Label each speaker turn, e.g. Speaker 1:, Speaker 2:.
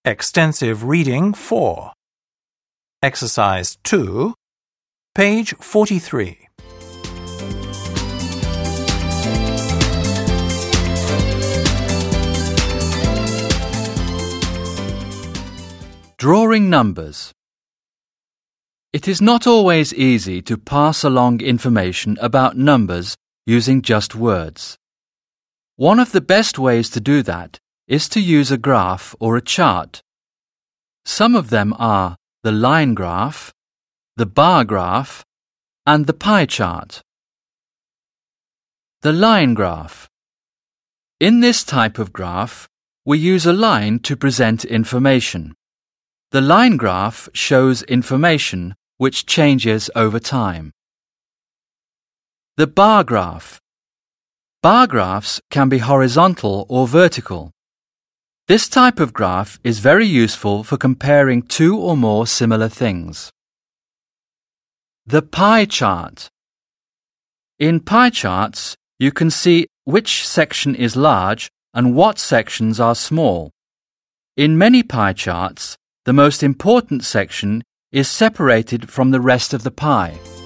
Speaker 1: Extensive Reading 4. Exercise 2, page 43.
Speaker 2: Drawing numbers. It is not always easy to pass along information about numbers using just words. One of the best ways to do that is to use a graph or a chart. Some of them are the line graph, the bar graph, and the pie chart. The line graph. In this type of graph, we use a line to present information. The line graph shows information which changes over time. The bar graph. Bar graphs can be horizontal or vertical. This type of graph is very useful for comparing two or more similar things. The pie chart. In pie charts, you can see which section is large and what sections are small. In many pie charts, the most important section is separated from the rest of the pie.